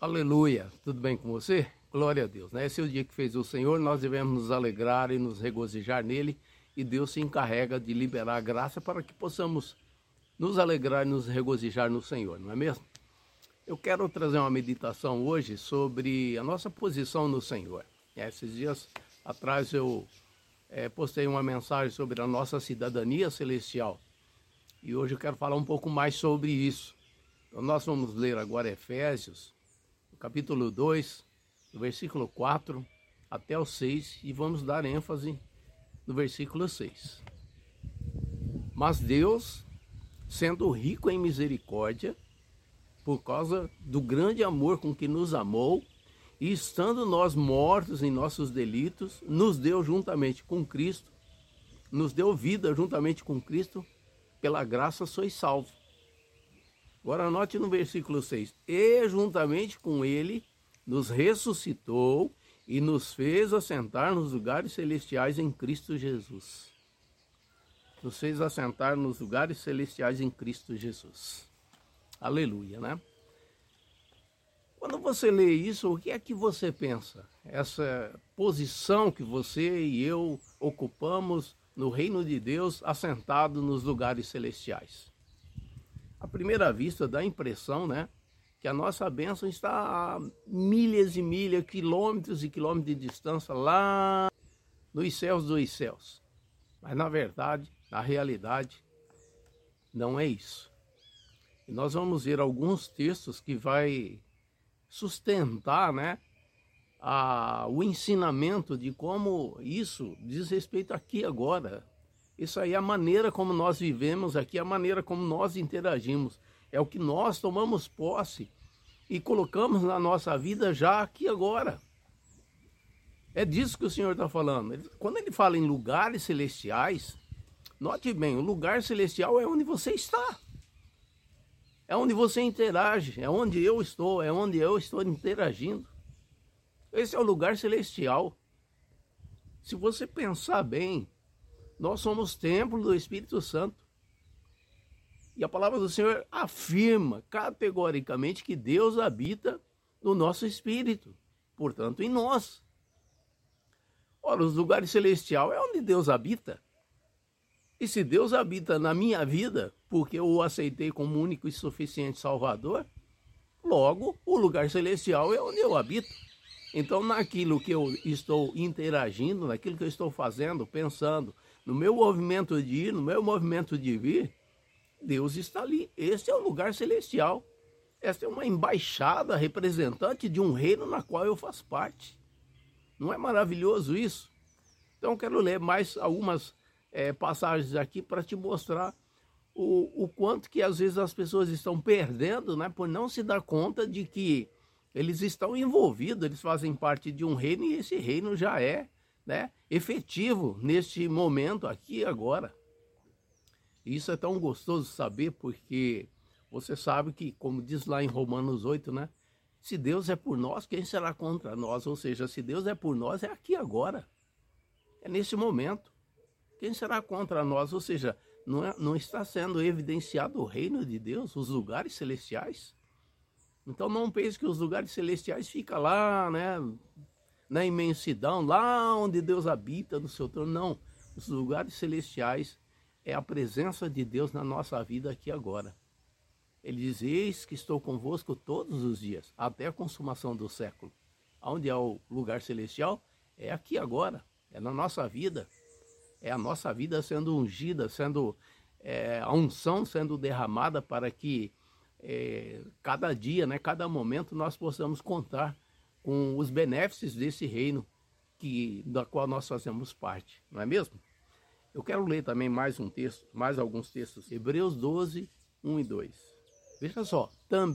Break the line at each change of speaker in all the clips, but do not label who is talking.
Aleluia, tudo bem com você? Glória a Deus, né? Esse é o dia que fez o Senhor, nós devemos nos alegrar e nos regozijar nele, e Deus se encarrega de liberar a graça para que possamos nos alegrar e nos regozijar no Senhor, não é mesmo? Eu quero trazer uma meditação hoje sobre a nossa posição no Senhor. Esses dias atrás eu postei uma mensagem sobre a nossa cidadania celestial, e hoje eu quero falar um pouco mais sobre isso. Então nós vamos ler agora Efésios, capítulo 2, do versículo 4 até o 6, e vamos dar ênfase no versículo 6. Mas Deus, sendo rico em misericórdia, por causa do grande amor com que nos amou, e estando nós mortos em nossos delitos, nos deu juntamente com Cristo, nos deu vida juntamente com Cristo, pela graça sois salvos. Agora anote no versículo 6, e juntamente com ele nos ressuscitou e nos fez assentar nos lugares celestiais em Cristo Jesus. Nos fez assentar nos lugares celestiais em Cristo Jesus. Aleluia, né? Quando você lê isso, o que é que você pensa? Essa posição que você e eu ocupamos no reino de Deus, assentado nos lugares celestiais. À primeira vista dá a impressão, né, que a nossa bênção está a milhas e milhas, quilômetros e quilômetros de distância lá nos céus dos céus. Mas na verdade, na realidade, não é isso. E nós vamos ver alguns textos que vai sustentar, né, o ensinamento de como isso diz respeito aqui agora. Isso aí é a maneira como nós vivemos aqui, a maneira como nós interagimos. É o que nós tomamos posse e colocamos na nossa vida já aqui agora. É disso que o Senhor está falando. Quando ele fala em lugares celestiais, note bem, o lugar celestial é onde você está. É onde você interage, é onde eu estou interagindo. Esse é o lugar celestial. Se você pensar bem, nós somos templo do Espírito Santo. E a palavra do Senhor afirma categoricamente que Deus habita no nosso espírito, portanto em nós. Ora, os lugares celestiais é onde Deus habita. E se Deus habita na minha vida, porque eu o aceitei como único e suficiente Salvador, logo o lugar celestial é onde eu habito. Então naquilo que eu estou interagindo, naquilo que eu estou fazendo, pensando, no meu movimento de ir, no meu movimento de vir, Deus está ali. Esse é o lugar celestial. Essa é uma embaixada representante de um reino na qual eu faço parte. Não é maravilhoso isso? Então eu quero ler mais algumas passagens aqui para te mostrar o quanto que às vezes as pessoas estão perdendo, né, por não se dar conta de que eles estão envolvidos, eles fazem parte de um reino e esse reino já é, né, efetivo neste momento aqui e agora. Isso é tão gostoso saber, porque você sabe que, como diz lá em Romanos 8, né, se Deus é por nós, quem será contra nós? Ou seja, se Deus é por nós, é aqui agora, é nesse momento. Quem será contra nós? Ou seja, não está sendo evidenciado o reino de Deus, os lugares celestiais? Então não pense que os lugares celestiais ficam lá, né, na imensidão, lá onde Deus habita no seu trono. Não, os lugares celestiais é a presença de Deus na nossa vida aqui agora. Ele diz, eis que estou convosco todos os dias, até a consumação do século. Onde é o lugar celestial? É aqui agora, é na nossa vida. É a nossa vida sendo ungida, a unção sendo derramada para que cada dia, né, cada momento nós possamos contar com os benefícios desse reino da qual nós fazemos parte, não é mesmo? Eu quero ler também mais alguns textos, Hebreus 12, 1 e 2. Veja só,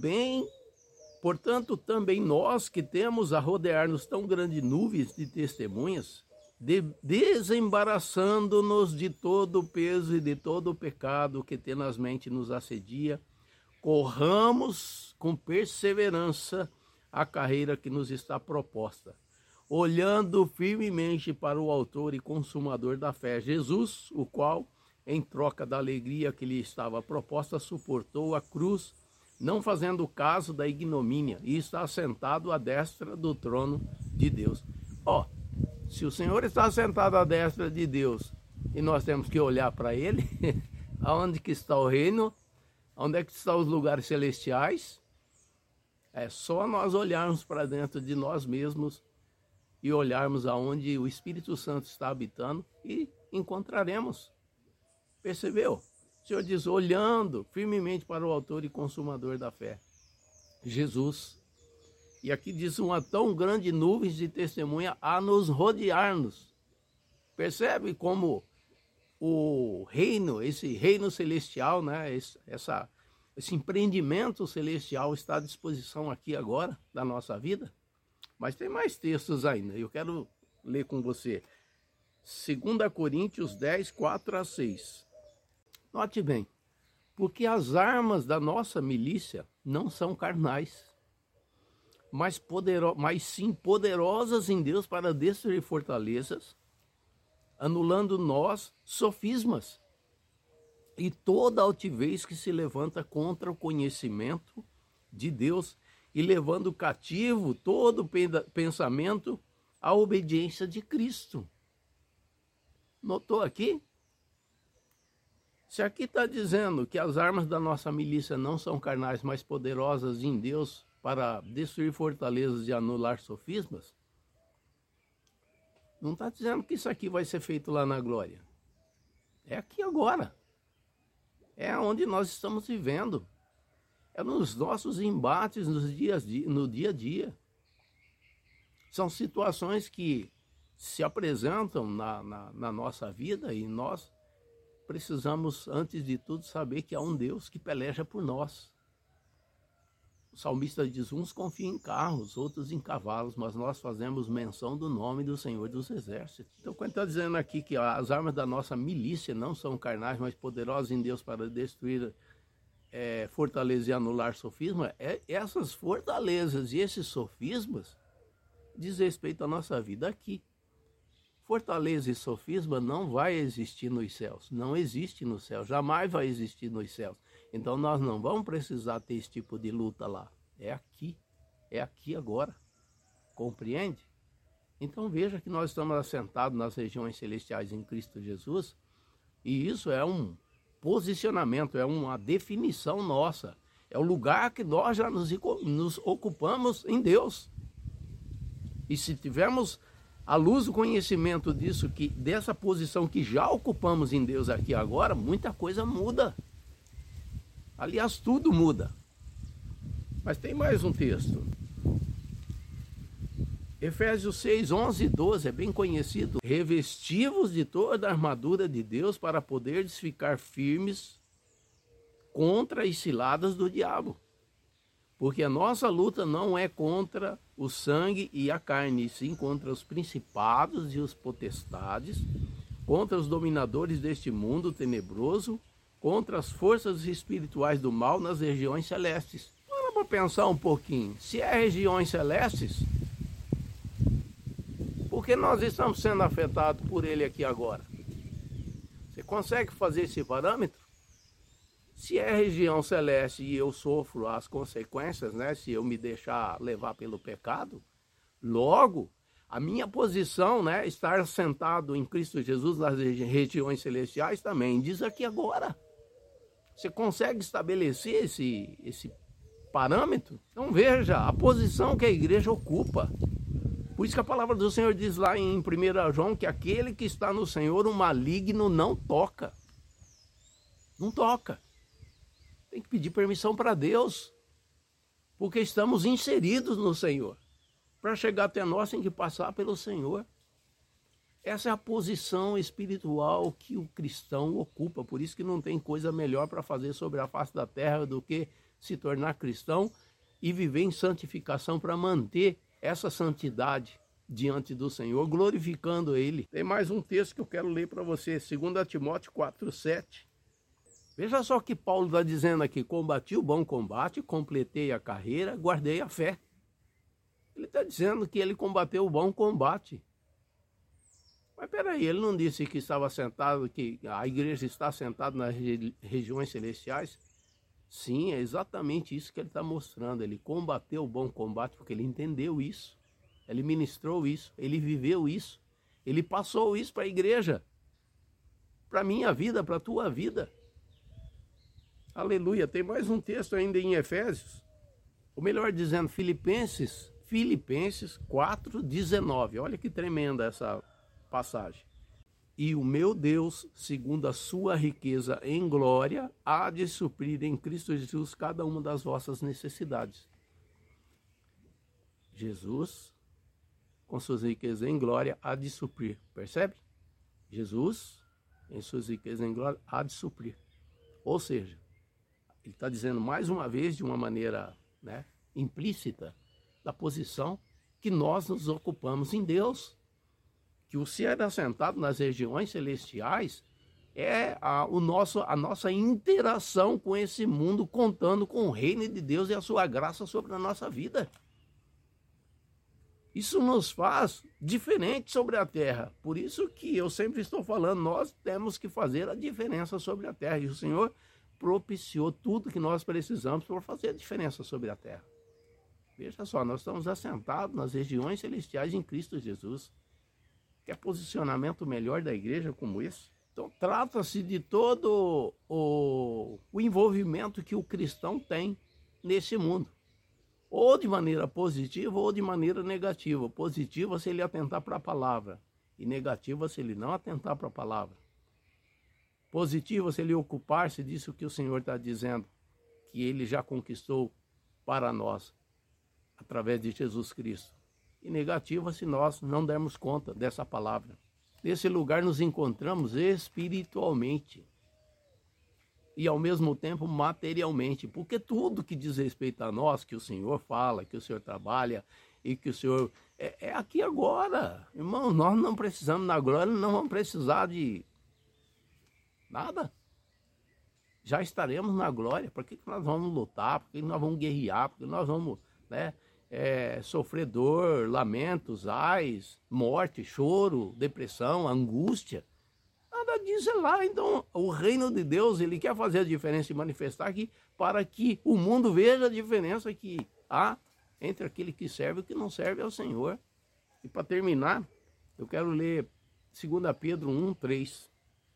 portanto, também nós que temos a rodear-nos tão grandes nuvens de testemunhas, desembaraçando-nos de todo o peso e de todo o pecado que tenazmente nos assedia, corramos com perseverança a carreira que nos está proposta, olhando firmemente para o autor e consumador da fé, Jesus, o qual, em troca da alegria que lhe estava proposta, suportou a cruz, não fazendo caso da ignomínia, e está sentado à destra do trono de Deus. Se o Senhor está sentado à destra de Deus e nós temos que olhar para Ele, aonde que está o reino, onde é que estão os lugares celestiais? É só nós olharmos para dentro de nós mesmos e olharmos aonde o Espírito Santo está habitando e encontraremos. Percebeu? O Senhor diz, olhando firmemente para o autor e consumador da fé, Jesus. E aqui diz, uma tão grande nuvem de testemunha a nos rodear-nos. Percebe como o reino, esse reino celestial, né? Esse empreendimento celestial está à disposição aqui agora da nossa vida? Mas tem mais textos ainda, eu quero ler com você. 2 Coríntios 10, 4 a 6. Note bem, porque as armas da nossa milícia não são carnais, mas sim poderosas em Deus para destruir fortalezas, anulando nós sofismas e toda altivez que se levanta contra o conhecimento de Deus e levando cativo todo pensamento à obediência de Cristo. Notou aqui? Se aqui está dizendo que as armas da nossa milícia não são carnais, mas poderosas em Deus para destruir fortalezas e anular sofismas, não está dizendo que isso aqui vai ser feito lá na glória. É aqui agora. É onde nós estamos vivendo. É nos nossos embates no dia a dia. São situações que se apresentam na nossa vida e nós precisamos, antes de tudo, saber que há um Deus que peleja por nós. O salmista diz, uns confiam em carros, outros em cavalos, mas nós fazemos menção do nome do Senhor dos Exércitos. Então, quando está dizendo aqui que as armas da nossa milícia não são carnais, mas poderosas em Deus para destruir fortalezas e anular sofisma, essas fortalezas e esses sofismas diz respeito à nossa vida aqui. Fortaleza e sofisma não vai existir nos céus, não existe no céu, jamais vai existir nos céus. Então nós não vamos precisar ter esse tipo de luta lá. É aqui agora. Compreende? Então veja que nós estamos assentados nas regiões celestiais em Cristo Jesus, e isso é um posicionamento, é uma definição nossa. É o lugar que nós já nos ocupamos em Deus. E se tivermos à luz do conhecimento disso, dessa posição que já ocupamos em Deus aqui agora, muita coisa muda. Aliás, tudo muda. Mas tem mais um texto. Efésios 6, 11 e 12, é bem conhecido. Revestivos de toda a armadura de Deus para poderes ficar firmes contra as ciladas do diabo. Porque a nossa luta não é contra o sangue e a carne, e sim contra os principados e os potestades, contra os dominadores deste mundo tenebroso, contra as forças espirituais do mal nas regiões celestes. Para pensar um pouquinho, se é regiões celestes, por que nós estamos sendo afetados por ele aqui agora? Você consegue fazer esse parâmetro? Se é região celeste e eu sofro as consequências, né? Se eu me deixar levar pelo pecado, logo, a minha posição, né? Estar sentado em Cristo Jesus nas regiões celestiais também diz aqui agora. Você consegue estabelecer esse parâmetro? Então veja a posição que a igreja ocupa. Por isso que a palavra do Senhor diz lá em 1 João que aquele que está no Senhor, o maligno não toca. Não toca. Tem que pedir permissão para Deus, porque estamos inseridos no Senhor. Para chegar até nós tem que passar pelo Senhor. Essa é a posição espiritual que o cristão ocupa. Por isso que não tem coisa melhor para fazer sobre a face da terra do que se tornar cristão e viver em santificação para manter essa santidade diante do Senhor, glorificando Ele. Tem mais um texto que eu quero ler para você, 2 Timóteo 4:7. Veja só o que Paulo está dizendo aqui: combati o bom combate, completei a carreira, guardei a fé. Ele está dizendo que ele combateu o bom combate. Mas peraí, ele não disse que estava sentado, que a igreja está sentada nas regiões celestiais? Sim, é exatamente isso que ele está mostrando. Ele combateu o bom combate porque ele entendeu isso. Ele ministrou isso, ele viveu isso. Ele passou isso para a igreja. Para a minha vida, para a tua vida. Aleluia. Tem mais um texto ainda em Efésios. Ou melhor dizendo, Filipenses 4:19. Olha que tremenda essa passagem. E o meu Deus, segundo a sua riqueza em glória, há de suprir em Cristo Jesus cada uma das vossas necessidades. Jesus, com suas riquezas em glória, há de suprir. Percebe? Jesus, em suas riquezas em glória, há de suprir. Ou seja, ele está dizendo mais uma vez, de uma maneira, né, implícita, da posição que nós nos ocupamos em Deus. Que o ser assentado nas regiões celestiais é a nossa interação com esse mundo, contando com o reino de Deus e a sua graça sobre a nossa vida. Isso nos faz diferente sobre a terra. Por isso que eu sempre estou falando, nós temos que fazer a diferença sobre a terra. E o Senhor propiciou tudo que nós precisamos para fazer a diferença sobre a terra. Veja só, nós estamos assentados nas regiões celestiais em Cristo Jesus. Quer posicionamento melhor da igreja como esse? Então, trata-se de todo o envolvimento que o cristão tem nesse mundo. Ou de maneira positiva ou de maneira negativa. Positiva se ele atentar para a palavra. E negativa se ele não atentar para a palavra. Positiva se ele ocupar-se disso que o Senhor está dizendo, que ele já conquistou para nós, através de Jesus Cristo. E negativa se nós não dermos conta dessa palavra. Nesse lugar nos encontramos espiritualmente e ao mesmo tempo materialmente, porque tudo que diz respeito a nós, que o Senhor fala, que o Senhor trabalha e que o Senhor é aqui agora. Irmãos, nós não precisamos na glória, não vamos precisar de nada. Já estaremos na glória. Por que nós vamos lutar? Por que nós vamos guerrear? Por que nós vamos, né, sofrer dor, lamentos, ais, morte, choro, depressão, angústia? Nada disso é lá. Então, o reino de Deus, ele quer fazer a diferença e manifestar aqui para que o mundo veja a diferença que há entre aquele que serve e o que não serve ao Senhor. E para terminar, eu quero ler 2 Pedro 1:3.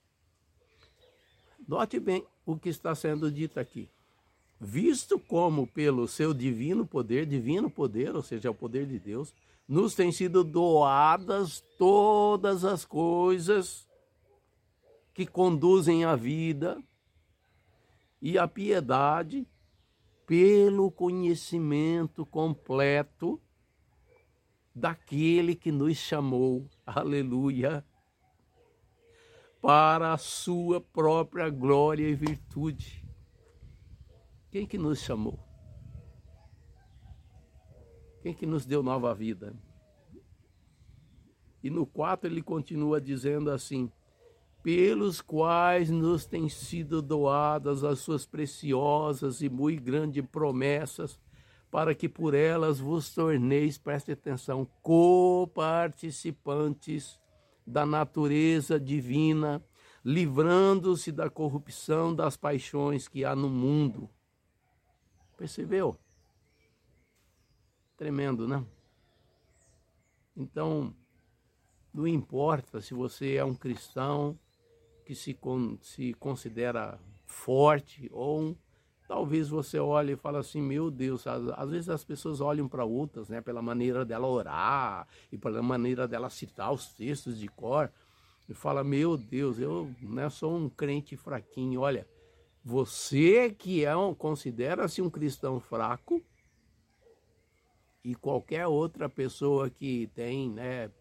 Note bem o que está sendo dito aqui. Visto como pelo seu divino poder, ou seja, o poder de Deus, nos têm sido doadas todas as coisas que conduzem à vida e à piedade, pelo conhecimento completo daquele que nos chamou, aleluia, para a sua própria glória e virtude. Quem que nos chamou? Quem que nos deu nova vida? E no 4 ele continua dizendo assim: pelos quais nos têm sido doadas as suas preciosas e muito grandes promessas, para que por elas vos torneis, preste atenção, coparticipantes da natureza divina, livrando-se da corrupção das paixões que há no mundo. Percebeu? Tremendo, né? Então, não importa se você é um cristão que se considera forte, ou talvez você olhe e fale assim, meu Deus, às vezes as pessoas olham para outras, né, pela maneira dela orar e pela maneira dela citar os textos de cor, e fala, meu Deus, eu, né, sou um crente fraquinho. Olha, você que considera-se um cristão fraco, e qualquer outra pessoa que tem, né,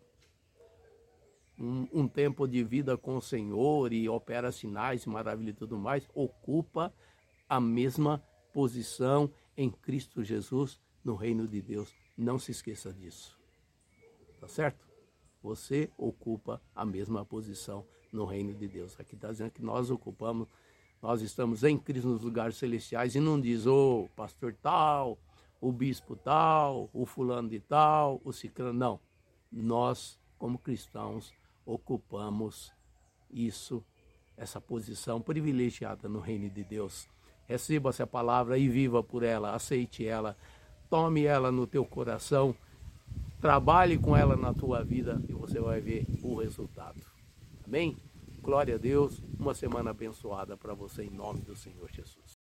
um tempo de vida com o Senhor e opera sinais, maravilha e tudo mais, ocupa a mesma posição em Cristo Jesus no reino de Deus. Não se esqueça disso. Tá certo? Você ocupa a mesma posição no reino de Deus. Aqui está dizendo que nós estamos em Cristo nos lugares celestiais, e não diz o pastor tal, o bispo tal, o fulano de tal, o ciclano. Não. Nós, como cristãos, ocupamos essa posição privilegiada no reino de Deus. Receba essa palavra e viva por ela, aceite ela, tome ela no teu coração, trabalhe com ela na tua vida e você vai ver o resultado. Amém? Glória a Deus, uma semana abençoada para você em nome do Senhor Jesus.